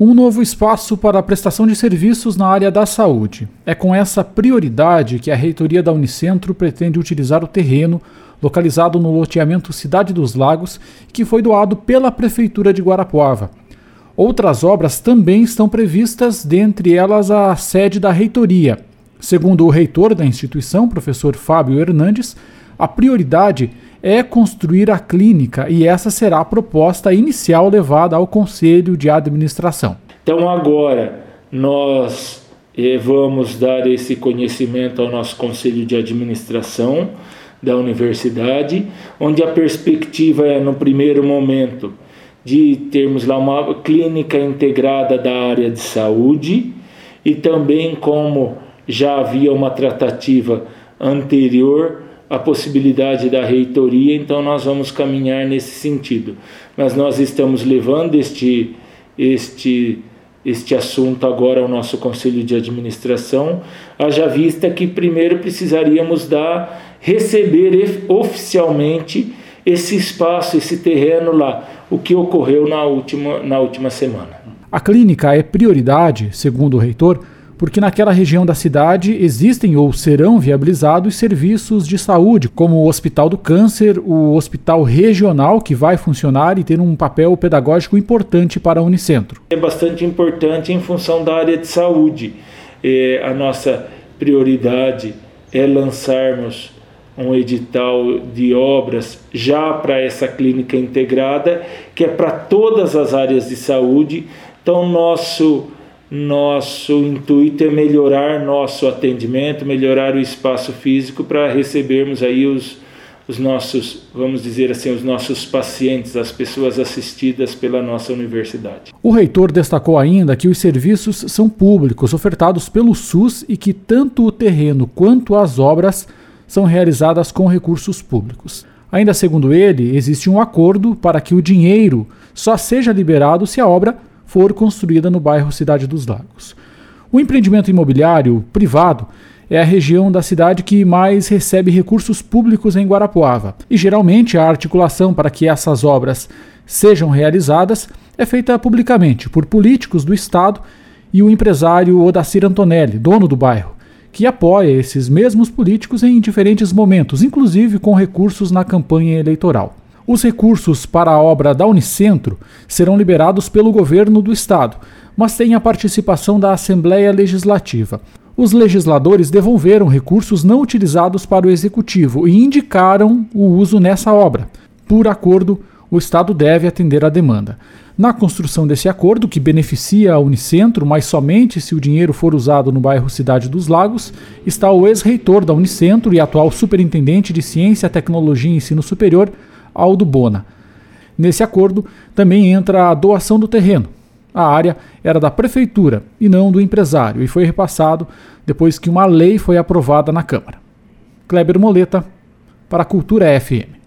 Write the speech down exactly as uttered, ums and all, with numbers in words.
Um novo espaço para a prestação de serviços na área da saúde. É com essa prioridade que a reitoria da Unicentro pretende utilizar o terreno localizado no loteamento Cidade dos Lagos, que foi doado pela Prefeitura de Guarapuava. Outras obras também estão previstas, dentre elas a sede da reitoria. Segundo o reitor da instituição, professor Fábio Hernandes, a prioridade é construir a clínica e essa será a proposta inicial levada ao Conselho de Administração. Então agora nós eh, vamos dar esse conhecimento ao nosso Conselho de Administração da Universidade, onde a perspectiva é, no primeiro momento, de termos lá uma clínica integrada da área de saúde e também, como já havia uma tratativa anterior, a possibilidade da reitoria, então nós vamos caminhar nesse sentido. Mas nós estamos levando este, este, este assunto agora ao nosso Conselho de Administração, haja vista que primeiro precisaríamos dar, receber oficialmente esse espaço, esse terreno lá, o que ocorreu na última, na última semana. A clínica é prioridade, segundo o reitor, porque naquela região da cidade existem ou serão viabilizados serviços de saúde, como o Hospital do Câncer, o Hospital Regional, que vai funcionar e ter um papel pedagógico importante para a Unicentro. É bastante importante em função da área de saúde. É, a nossa prioridade é lançarmos um edital de obras já para essa clínica integrada, que é para todas as áreas de saúde. Então, nosso... Nosso intuito é melhorar nosso atendimento, melhorar o espaço físico para recebermos aí os, os nossos, vamos dizer assim, os nossos pacientes, as pessoas assistidas pela nossa universidade. O reitor destacou ainda que os serviços são públicos, ofertados pelo SUS e que tanto o terreno quanto as obras são realizadas com recursos públicos. Ainda segundo ele, existe um acordo para que o dinheiro só seja liberado se a obra for construída no bairro Cidade dos Lagos. O empreendimento imobiliário privado é a região da cidade que mais recebe recursos públicos em Guarapuava, e geralmente a articulação para que essas obras sejam realizadas é feita publicamente por políticos do estado e o empresário Odacir Antonelli, dono do bairro, que apoia esses mesmos políticos em diferentes momentos, inclusive com recursos na campanha eleitoral. Os recursos para a obra da Unicentro serão liberados pelo governo do estado, mas tem a participação da Assembleia Legislativa. Os legisladores devolveram recursos não utilizados para o executivo e indicaram o uso nessa obra. Por acordo, o estado deve atender à demanda. Na construção desse acordo, que beneficia a Unicentro, mas somente se o dinheiro for usado no bairro Cidade dos Lagos, está o ex-reitor da Unicentro e atual superintendente de Ciência, Tecnologia e Ensino Superior, Aldo Bona. Nesse acordo também entra a doação do terreno. A área era da prefeitura e não do empresário e foi repassado depois que uma lei foi aprovada na Câmara. Kleber Moleta, para a Cultura F M.